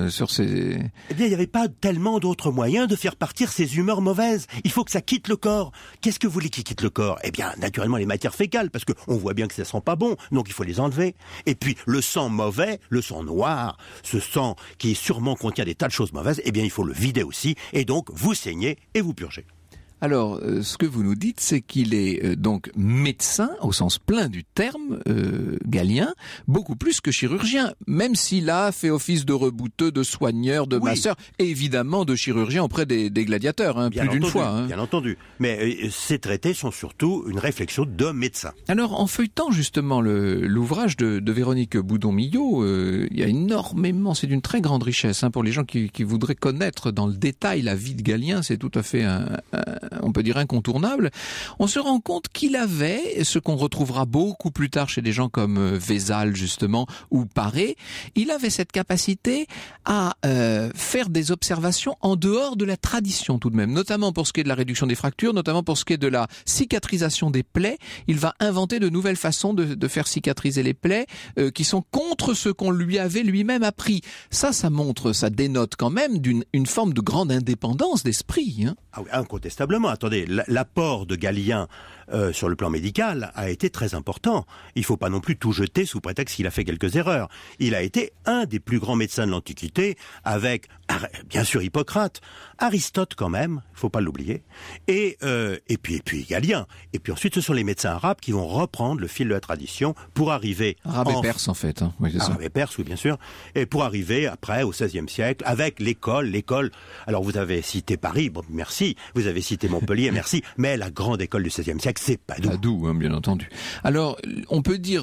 Eh bien, il n'y avait pas tellement d'autres moyens de faire partir ces humeurs mauvaises. Il faut que ça quitte le corps. Qu'est-ce que vous voulez qui quitte le corps? Eh bien, naturellement, les matières fécales, parce qu'on voit bien que ça sent pas bon, donc il faut les enlever. Et puis, le sang mauvais, le sang noir, ce sang qui sûrement contient des tas de choses mauvaises, eh bien, il faut le vider aussi. Et donc, vous saignez et vous purgez. Alors, ce que vous nous dites, c'est qu'il est donc médecin, au sens plein du terme, Galien, beaucoup plus que chirurgien, même s'il a fait office de rebouteux, de soigneur, de masseur, et évidemment de chirurgien auprès des gladiateurs, plus d'une fois. Bien entendu. Mais ces traités sont surtout une réflexion de médecin. Alors, en feuilletant justement l'ouvrage de Véronique Boudon-Millot, il y a énormément, c'est d'une très grande richesse pour les gens qui voudraient connaître dans le détail la vie de Galien, c'est tout à fait on peut dire incontournable. On se rend compte qu'il avait, ce qu'on retrouvera beaucoup plus tard chez des gens comme Vézal justement, ou Paré, il avait cette capacité à faire des observations en dehors de la tradition tout de même, notamment pour ce qui est de la réduction des fractures, notamment pour ce qui est de la cicatrisation des plaies. Il va inventer de nouvelles façons de faire cicatriser les plaies qui sont contre ce qu'on lui avait lui-même appris. Ça dénote quand même une forme de grande indépendance d'esprit. Ah oui, incontestablement. Attendez, l'apport de Galien sur le plan médical a été très important. Il ne faut pas non plus tout jeter sous prétexte qu'il a fait quelques erreurs. Il a été un des plus grands médecins de l'Antiquité, avec, bien sûr, Hippocrate, Aristote quand même, il ne faut pas l'oublier, et puis Galien. Et puis ensuite, ce sont les médecins arabes qui vont reprendre le fil de la tradition pour arriver... Arabe et perse, en fait. Oui, c'est ça. Arabe et perse, oui, bien sûr. Et pour arriver, après, au XVIe siècle, avec l'école. Alors, vous avez cité Paris, bon, merci. Vous avez cité Montpellier, merci. Mais la grande école du XVIe siècle, c'est Padoue. Padoue, bien entendu. Alors, on peut dire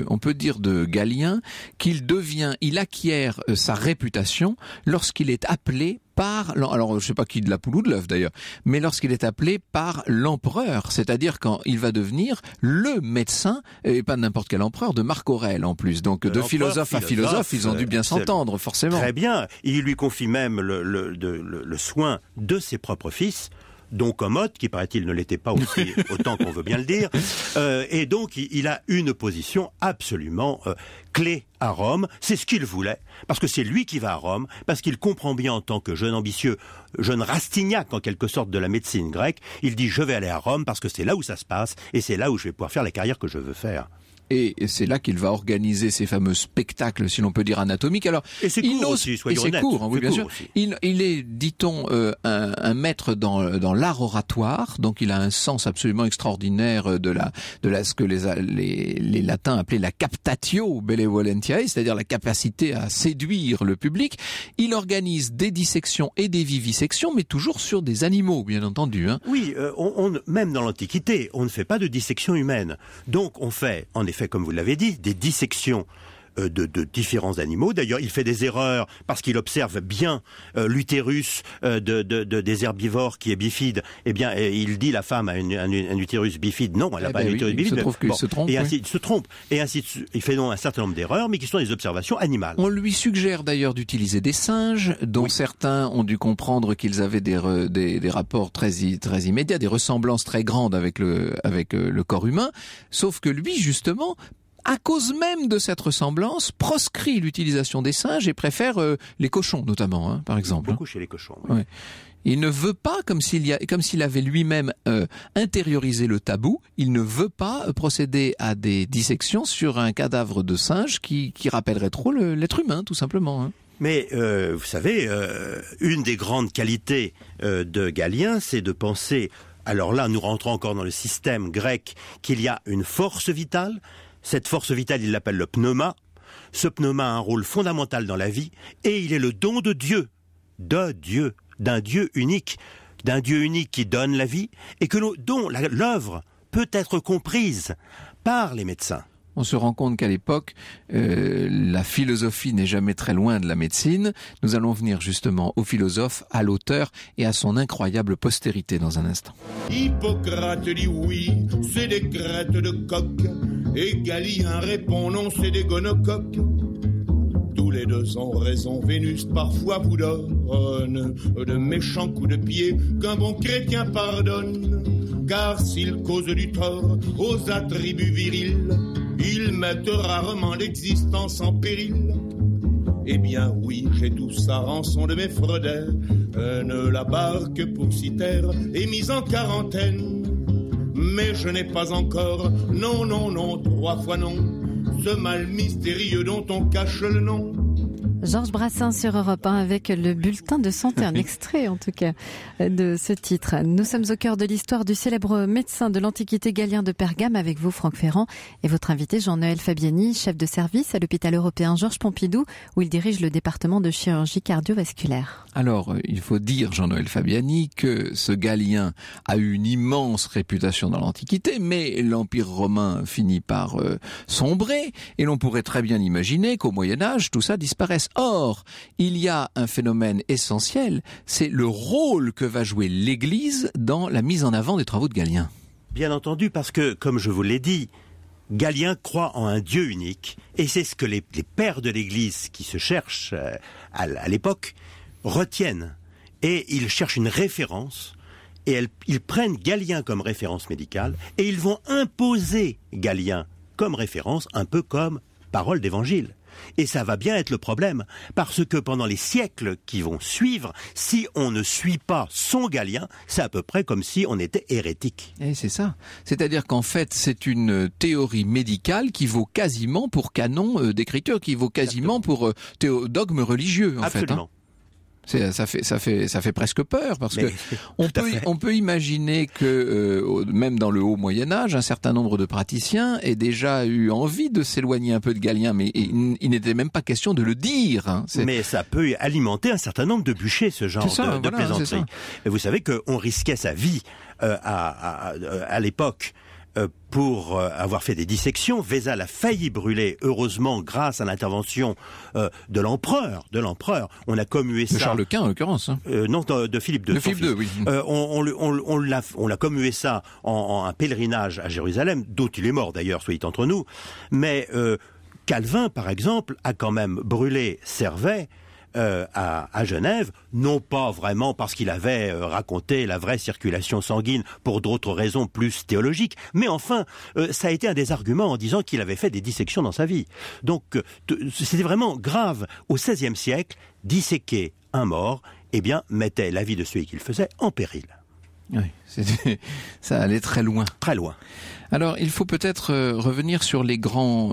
de Galien il acquiert sa réputation lorsqu'il est appelé alors je sais pas qui de la poule ou de l'œuf d'ailleurs, mais lorsqu'il est appelé par l'empereur, c'est-à-dire quand il va devenir le médecin, et pas n'importe quel empereur, de Marc Aurèle en plus, donc de philosophe à philosophe, ils ont dû bien s'entendre forcément. Très bien, il lui confie même le soin de ses propres fils, dont Commode, qui paraît-il ne l'était pas aussi autant qu'on veut bien le dire, et donc il a une position absolument clé à Rome. C'est ce qu'il voulait, parce que c'est lui qui va à Rome, parce qu'il comprend bien en tant que jeune ambitieux, jeune Rastignac en quelque sorte de la médecine grecque, il dit je vais aller à Rome parce que c'est là où ça se passe, et c'est là où je vais pouvoir faire la carrière que je veux faire. Et c'est là qu'il va organiser ces fameux spectacles, si l'on peut dire, anatomiques. Alors, et c'est court aussi, soyons honnêtes. Oui, bien sûr. Il est, dit-on, un maître dans l'art oratoire, donc il a un sens absolument extraordinaire de ce que les latins appelaient la captatio benevolentiae, c'est-à-dire la capacité à séduire le public. Il organise des dissections et des vivisections, mais toujours sur des animaux, bien entendu. Oui, même dans l'Antiquité, on ne fait pas de dissection humaine. Donc on fait, en effet, comme vous l'avez dit, des dissections de différents animaux. D'ailleurs, il fait des erreurs parce qu'il observe bien l'utérus des herbivores qui est bifide. Eh bien, il dit la femme a un utérus bifide. Non, elle n'a pas un utérus bifide. Il se trouve qu'il se trompe. Et ainsi, il se trompe. Et ainsi, il fait donc un certain nombre d'erreurs, mais qui sont des observations animales. On lui suggère d'ailleurs d'utiliser des singes, dont certains ont dû comprendre qu'ils avaient des rapports très immédiats, des ressemblances très grandes avec le corps humain. Sauf que lui, justement, à cause même de cette ressemblance, proscrit l'utilisation des singes et préfère les cochons notamment, par exemple. Beaucoup chez les cochons. Oui. Ouais. Il ne veut pas, comme s'il avait lui-même intériorisé le tabou, il ne veut pas procéder à des dissections sur un cadavre de singe qui rappellerait trop l'être humain, tout simplement. Mais vous savez, une des grandes qualités de Galien, c'est de penser, alors là nous rentrons encore dans le système grec, qu'il y a une force vitale. Cette force vitale, il l'appelle le pneuma. Ce pneuma a un rôle fondamental dans la vie et il est le don de Dieu, d'un Dieu unique qui donne la vie et dont l'œuvre peut être comprise par les médecins. On se rend compte qu'à l'époque, la philosophie n'est jamais très loin de la médecine. Nous allons venir justement au philosophe, à l'auteur et à son incroyable postérité dans un instant. Hippocrate dit oui, c'est des crêtes de coq. Et Galien répond non, c'est des gonocoques. Tous les deux ont raison, Vénus parfois vous donne de méchants coups de pied qu'un bon chrétien pardonne. Car s'il cause du tort aux attributs virils, ils mettent rarement l'existence en péril. Eh bien oui, j'ai tout ça rançon de mes frères. La barque pour Cythère est mise en quarantaine. Mais je n'ai pas encore, non, 3 fois non, ce mal mystérieux dont on cache le nom. Georges Brassens sur Europe 1 avec le bulletin de santé, un extrait en tout cas de ce titre. Nous sommes au cœur de l'histoire du célèbre médecin de l'Antiquité Galien de Pergame avec vous Franck Ferrand et votre invité Jean-Noël Fabiani, chef de service à l'hôpital européen Georges Pompidou où il dirige le département de chirurgie cardiovasculaire. Alors, il faut dire, Jean-Noël Fabiani, que ce Galien a eu une immense réputation dans l'Antiquité, mais l'Empire romain finit par sombrer et l'on pourrait très bien imaginer qu'au Moyen-Âge, tout ça disparaisse. Or, il y a un phénomène essentiel, c'est le rôle que va jouer l'Église dans la mise en avant des travaux de Galien. Bien entendu, parce que, comme je vous l'ai dit, Galien croit en un Dieu unique, et c'est ce que les pères de l'Église qui se cherchent à l'époque retiennent. Et ils cherchent une référence, et ils prennent Galien comme référence médicale, et ils vont imposer Galien comme référence, un peu comme parole d'évangile. Et ça va bien être le problème, parce que pendant les siècles qui vont suivre, si on ne suit pas son Galien, c'est à peu près comme si on était hérétique. Et c'est ça. C'est-à-dire qu'en fait, c'est une théorie médicale qui vaut quasiment pour canon d'écriture, qui vaut quasiment pour dogme religieux, en Absolument. fait. Hein. Ça fait presque peur parce que on peut imaginer que même dans le haut Moyen Âge, un certain nombre de praticiens aient déjà eu envie de s'éloigner un peu de Galien, mais il n'était même pas question de le dire. Hein. Mais ça peut alimenter un certain nombre de bûchers, ce genre de plaisanterie. Et vous savez qu'on risquait sa vie à l'époque. Pour avoir fait des dissections, Vézal a failli brûler, heureusement, grâce à l'intervention de l'empereur. On a commué ça. De Charles Quint, en l'occurrence. Hein. Non, de Philippe II. De Philippe II, oui. On l'a commué ça en un pèlerinage à Jérusalem, dont il est mort d'ailleurs, soyez entre nous. Mais Calvin, par exemple, a quand même brûlé Servet à Genève, non pas vraiment parce qu'il avait raconté la vraie circulation sanguine pour d'autres raisons plus théologiques, mais enfin, ça a été un des arguments en disant qu'il avait fait des dissections dans sa vie. Donc, c'était vraiment grave. Au XVIe siècle, disséquer un mort, eh bien, mettait la vie de celui qui le faisait en péril. Oui, ça allait très loin. Très loin. Alors, il faut peut-être revenir sur les grands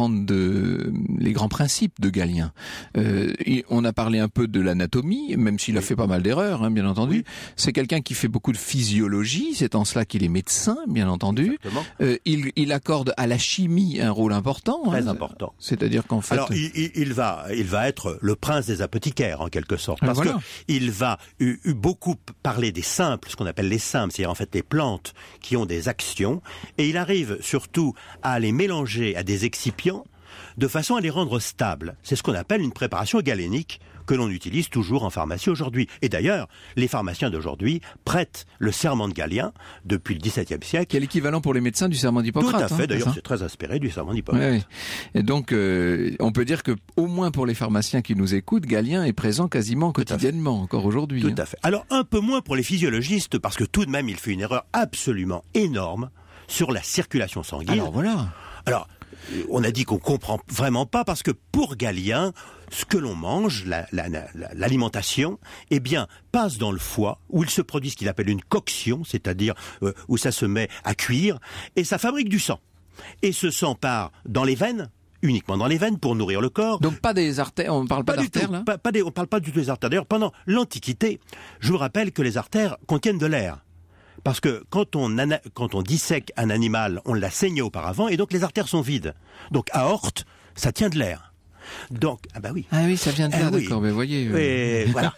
principes de Galien. On a parlé un peu de l'anatomie, même s'il a fait pas mal d'erreurs, hein, bien entendu. Oui. C'est quelqu'un qui fait beaucoup de physiologie, c'est en cela qu'il est médecin, bien entendu. Il accorde à la chimie un rôle important. Très important. C'est-à-dire qu'en fait... Alors, il va être le prince des apothicaires, en quelque sorte. Parce que il va beaucoup parler des simples, ce qu'on appelle les simples, c'est-à-dire en fait les plantes qui ont des actions. Et il arrive surtout à les mélanger à des excipients de façon à les rendre stables. C'est ce qu'on appelle une préparation galénique que l'on utilise toujours en pharmacie aujourd'hui. Et d'ailleurs, les pharmaciens d'aujourd'hui prêtent le serment de Galien depuis le XVIIe siècle. Qui est l'équivalent pour les médecins du serment d'Hippocrate. Tout à fait, d'ailleurs c'est très inspiré du serment d'Hippocrate. Oui. Et donc, on peut dire que au moins pour les pharmaciens qui nous écoutent, Galien est présent quasiment quotidiennement, encore aujourd'hui. Tout à fait. Alors un peu moins pour les physiologistes, parce que tout de même il fait une erreur absolument énorme sur la circulation sanguine. Alors voilà. Alors, on a dit qu'on comprend vraiment pas parce que pour Galien, ce que l'on mange, l'alimentation, eh bien, passe dans le foie où il se produit ce qu'il appelle une coction, c'est-à-dire où ça se met à cuire et ça fabrique du sang. Et ce sang part dans les veines, uniquement dans les veines pour nourrir le corps. Donc pas des artères, on ne parle pas d'artères là ? On parle pas du tout des artères. D'ailleurs, pendant l'Antiquité, je vous rappelle que les artères contiennent de l'air. Parce que quand on dissèque un animal, on l'a saigné auparavant et donc les artères sont vides. Donc aorte, ça tient de l'air. Donc, ah bah oui. Ah oui, ça vient de là, d'accord, mais voyez. Et voilà.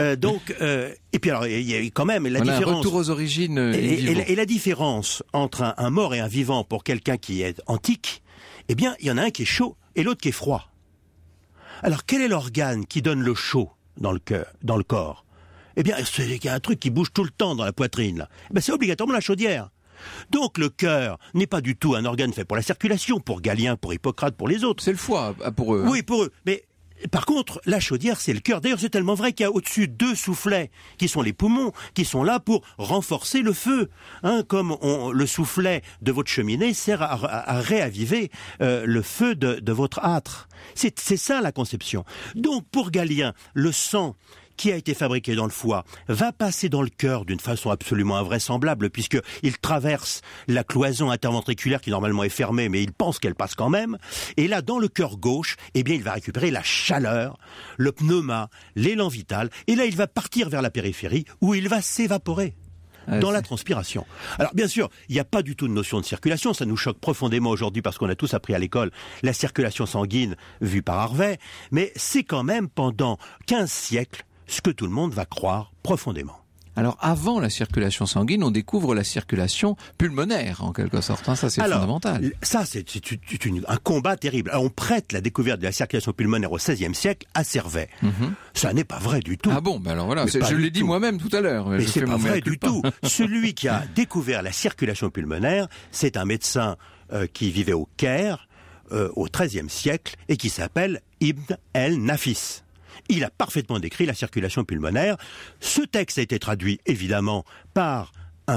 Et puis alors, il y a quand même la différence. Un retour aux origines. Et la différence entre un mort et un vivant pour quelqu'un qui est antique, eh bien, il y en a un qui est chaud et l'autre qui est froid. Alors, quel est l'organe qui donne le chaud dans le corps? Eh bien, il y a un truc qui bouge tout le temps dans la poitrine, là. Eh bien, c'est obligatoirement la chaudière. Donc le cœur n'est pas du tout un organe fait pour la circulation, pour Galien, pour Hippocrate, pour les autres. C'est le foie, pour eux. Oui, pour eux. Mais par contre, la chaudière, c'est le cœur. D'ailleurs, c'est tellement vrai qu'il y a au-dessus 2 soufflets, qui sont les poumons, qui sont là pour renforcer le feu. Comme le soufflet de votre cheminée sert à réaviver le feu de votre âtre. C'est ça la conception. Donc pour Galien, le sang qui a été fabriqué dans le foie va passer dans le cœur d'une façon absolument invraisemblable, puisqu'il traverse la cloison interventriculaire qui normalement est fermée, mais il pense qu'elle passe quand même. Et là, dans le cœur gauche, eh bien, il va récupérer la chaleur, le pneuma, l'élan vital, et là, il va partir vers la périphérie, où il va s'évaporer dans la transpiration. Alors bien sûr, il n'y a pas du tout de notion de circulation, ça nous choque profondément aujourd'hui parce qu'on a tous appris à l'école la circulation sanguine vue par Harvey, mais c'est quand même pendant 15 siècles ce que tout le monde va croire profondément. Alors, avant la circulation sanguine, on découvre la circulation pulmonaire, en quelque sorte. Ça, c'est fondamental. Ça, c'est un combat terrible. Alors, on prête la découverte de la circulation pulmonaire au XVIe siècle à Servet. Ça n'est pas vrai du tout. Ah bon, ben alors voilà, je l'ai dit moi-même tout à l'heure. Mais c'est pas vrai du tout. Celui qui a découvert la circulation pulmonaire, c'est un médecin qui vivait au Caire, au XIIIe siècle, et qui s'appelle Ibn el-Nafis. Il a parfaitement décrit la circulation pulmonaire. Ce texte a été traduit, évidemment, par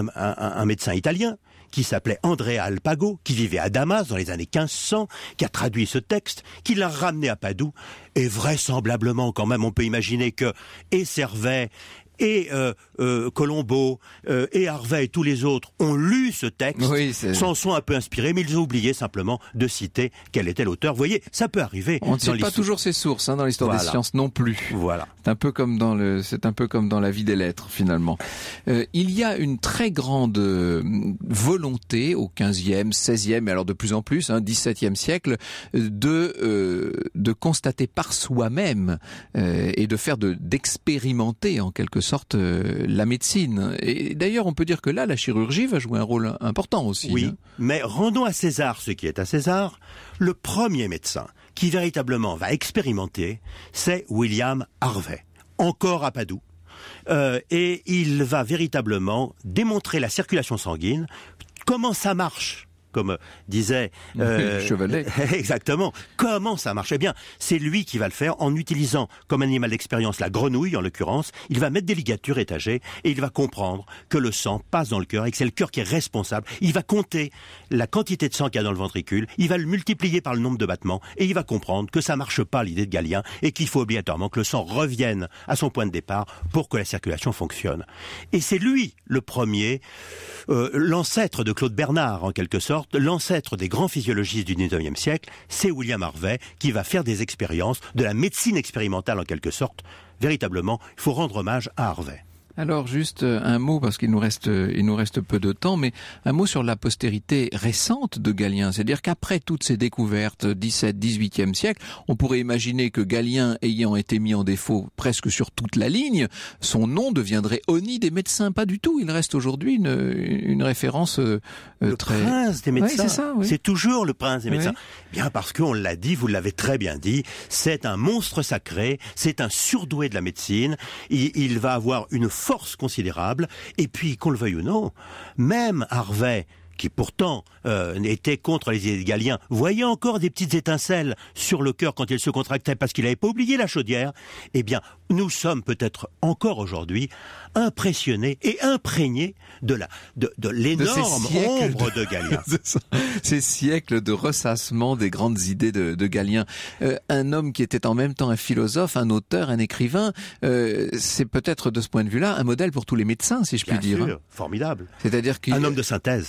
un médecin italien qui s'appelait Andrea Alpago, qui vivait à Damas dans les années 1500, qui a traduit ce texte, qui l'a ramené à Padoue. Et vraisemblablement, quand même, on peut imaginer que et Servet et Colombo et Harvey et tous les autres ont lu ce texte, s'en sont un peu inspirés, mais ils ont oublié simplement de citer quel était l'auteur. Vous voyez, ça peut arriver. On ne cite pas toujours ses sources dans l'histoire des sciences non plus. Voilà. C'est un peu comme dans la vie des lettres finalement. Il y a une très grande volonté au 15e, 16e et alors de plus en plus, 17e siècle, de constater par soi-même et de faire d'expérimenter en quelque sorte la médecine. Et d'ailleurs, on peut dire que là, la chirurgie va jouer un rôle important aussi. Oui, mais rendons à César ce qui est à César. Le premier médecin qui véritablement va expérimenter, c'est William Harvey, encore à Padoue. Et il va véritablement démontrer la circulation sanguine, comment ça marche. Comme disait Chevalet. Exactement. Comment ça marche? Eh bien, c'est lui qui va le faire en utilisant comme animal d'expérience la grenouille, en l'occurrence. Il va mettre des ligatures étagées et il va comprendre que le sang passe dans le cœur et que c'est le cœur qui est responsable. Il va compter la quantité de sang qu'il y a dans le ventricule, il va le multiplier par le nombre de battements et il va comprendre que ça marche pas l'idée de Galien et qu'il faut obligatoirement que le sang revienne à son point de départ pour que la circulation fonctionne. Et c'est lui le premier, l'ancêtre de Claude Bernard en quelque sorte, l'ancêtre des grands physiologistes du 19e siècle, c'est William Harvey qui va faire des expériences, de la médecine expérimentale en quelque sorte. Véritablement, il faut rendre hommage à Harvey. Alors juste un mot, parce qu'il nous reste peu de temps, mais un mot sur la postérité récente de Galien. C'est-à-dire qu'après toutes ces découvertes 17, 18e siècle, on pourrait imaginer que Galien ayant été mis en défaut presque sur toute la ligne, son nom deviendrait honni des médecins. Pas du tout, il reste aujourd'hui une référence le très... prince des médecins. Oui, c'est ça, oui. C'est toujours le prince des médecins. Oui. Bien parce qu'on l'a dit, vous l'avez très bien dit, c'est un monstre sacré, c'est un surdoué de la médecine, il va avoir une force considérable, et puis, qu'on le veuille ou non, même Harvey, qui pourtant était contre les idées de Galien, voyait encore des petites étincelles sur le cœur quand il se contractait parce qu'il n'avait pas oublié la chaudière, eh bien, nous sommes peut-être encore aujourd'hui impressionnés et imprégnés de l'énorme ombre de Galien. Ces siècles de ressassement des grandes idées de Galien. Un homme qui était en même temps un philosophe, un auteur, un écrivain, c'est peut-être de ce point de vue-là un modèle pour tous les médecins, si je puis dire. Bien sûr, formidable. C'est-à-dire un homme de synthèse. C'est ça.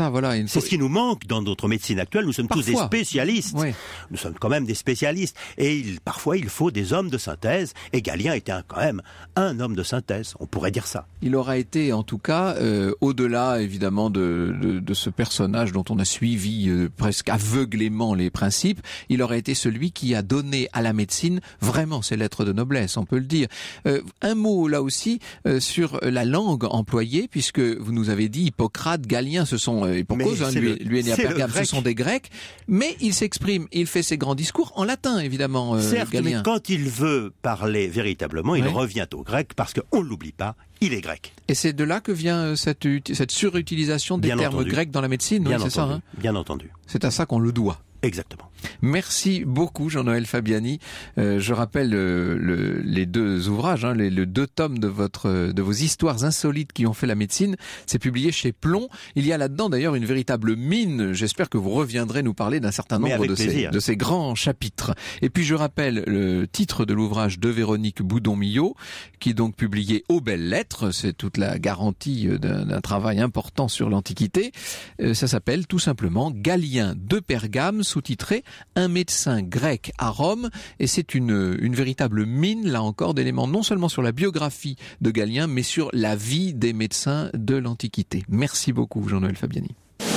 ça, voilà. C'est ce qui nous manque dans notre médecine actuelle. Nous sommes tous des spécialistes. Oui. Nous sommes quand même des spécialistes. Et parfois, il faut des hommes de synthèse. Et Galien était quand même un homme de synthèse. On pourrait dire ça. Il aura été, en tout cas, au-delà, évidemment, de ce personnage dont on a suivi presque aveuglément les principes, il aurait été celui qui a donné à la médecine vraiment ses lettres de noblesse, on peut le dire. Un mot, là aussi, sur la langue employée, puisque vous nous avez dit Hippocrate, Galien, ce sont Hippocos, lui est né à Pergame, ce sont des Grecs, mais il s'exprime, il fait ses grands discours en latin, évidemment, certes, Galien. Mais quand il veut parler véritablement, il revient au grec, parce qu'on ne l'oublie pas, il est grec. Et c'est de là que vient cette surutilisation des termes grecs dans la médecine, c'est ça, hein ? Bien entendu. C'est à ça qu'on le doit. Exactement. Merci beaucoup Jean-Noël Fabiani. Je rappelle les deux ouvrages, les deux tomes de vos histoires insolites qui ont fait la médecine. C'est publié chez Plomb. Il y a là-dedans d'ailleurs une véritable mine. J'espère que vous reviendrez nous parler d'un certain nombre de ces grands chapitres. Et puis je rappelle le titre de l'ouvrage de Véronique Boudon-Millot, qui est donc publié aux Belles Lettres. C'est toute la garantie d'un travail important sur l'Antiquité. Ça s'appelle tout simplement Galien de Pergame, sous-titré Un médecin grec à Rome, et c'est une véritable mine, là encore, d'éléments non seulement sur la biographie de Galien, mais sur la vie des médecins de l'Antiquité. Merci beaucoup Jean-Noël Fabiani.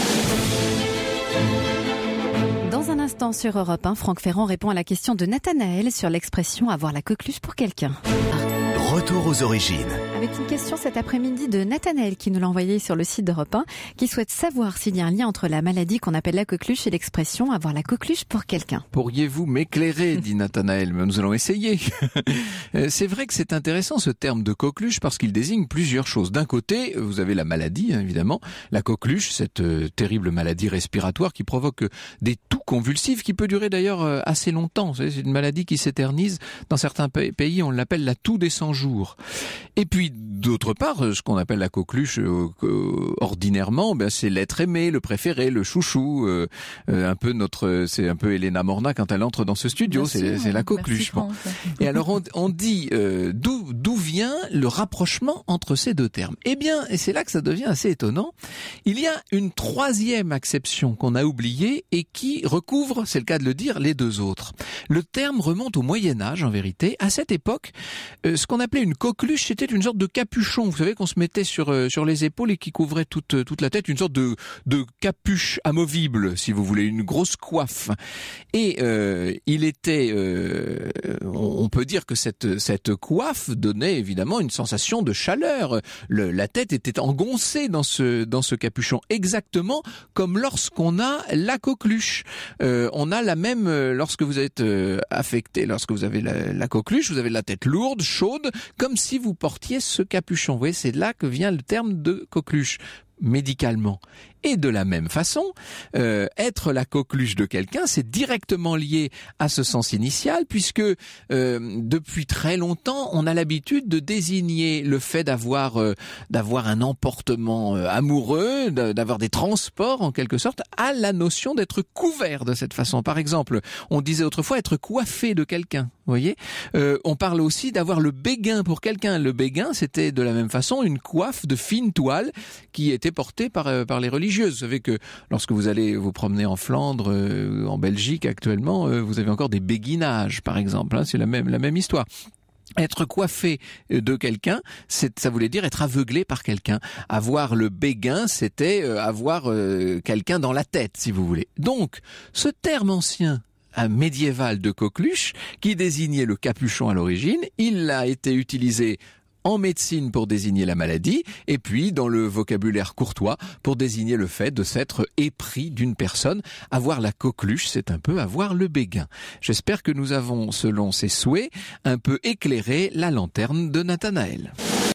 Dans un instant sur Europe 1, Franck Ferrand répond à la question de Nathanaël sur l'expression avoir la coqueluche pour quelqu'un. Retour aux origines. Avec une question cet après-midi de Nathanaël qui nous l'a envoyé sur le site d'Europe 1, qui souhaite savoir s'il y a un lien entre la maladie qu'on appelle la coqueluche et l'expression avoir la coqueluche pour quelqu'un. Pourriez-vous m'éclairer, dit Nathanaël, mais nous allons essayer. C'est vrai que c'est intéressant ce terme de coqueluche parce qu'il désigne plusieurs choses. D'un côté, vous avez la maladie, évidemment, la coqueluche, cette terrible maladie respiratoire qui provoque des toux convulsifs qui peut durer d'ailleurs assez longtemps. C'est une maladie qui s'éternise. Dans certains pays, on l'appelle la toux des 100 jours. Et puis, d'autre part, ce qu'on appelle la coqueluche ordinairement, c'est l'être aimé, le préféré, le chouchou, c'est un peu Elena Morna quand elle entre dans ce studio, c'est la coqueluche. Bon. Et alors on dit d'où vient le rapprochement entre ces deux termes. Eh bien, et c'est là que ça devient assez étonnant, il y a une troisième acception qu'on a oubliée et qui recouvre, c'est le cas de le dire, les deux autres. Le terme remonte au Moyen-Âge en vérité. À cette époque, ce qu'on appelait une coqueluche, c'était une sorte de capuchon, vous savez, qu'on se mettait sur les épaules et qui couvrait toute la tête, une sorte de capuche amovible, si vous voulez, une grosse coiffe. Et il était, on peut dire que cette coiffe donnait évidemment une sensation de chaleur. La tête était engoncée dans ce capuchon, exactement comme lorsqu'on a la coqueluche. On a la même lorsque vous êtes affecté, lorsque vous avez la coqueluche, vous avez la tête lourde, chaude, comme si vous portiez ce capuchon. Vous voyez, c'est là que vient le terme de coqueluche, médicalement. Et de la même façon, être la coqueluche de quelqu'un, c'est directement lié à ce sens initial, puisque depuis très longtemps, on a l'habitude de désigner le fait d'avoir un emportement amoureux, d'avoir des transports en quelque sorte, à la notion d'être couvert de cette façon. Par exemple, on disait autrefois être coiffé de quelqu'un. Vous voyez, on parle aussi d'avoir le béguin pour quelqu'un. Le béguin, c'était de la même façon une coiffe de fine toile qui était portée par les religieuses. Vous savez que lorsque vous allez vous promener en Flandre, en Belgique actuellement, vous avez encore des béguinages, par exemple. C'est la même histoire. Être coiffé de quelqu'un, ça voulait dire être aveuglé par quelqu'un. Avoir le béguin, c'était avoir quelqu'un dans la tête, si vous voulez. Donc, ce terme ancien médiéval de coqueluche, qui désignait le capuchon à l'origine, il a été utilisé en médecine pour désigner la maladie, et puis dans le vocabulaire courtois pour désigner le fait de s'être épris d'une personne. Avoir la coqueluche, c'est un peu avoir le béguin. J'espère que nous avons, selon ses souhaits, un peu éclairé la lanterne de Nathanaël.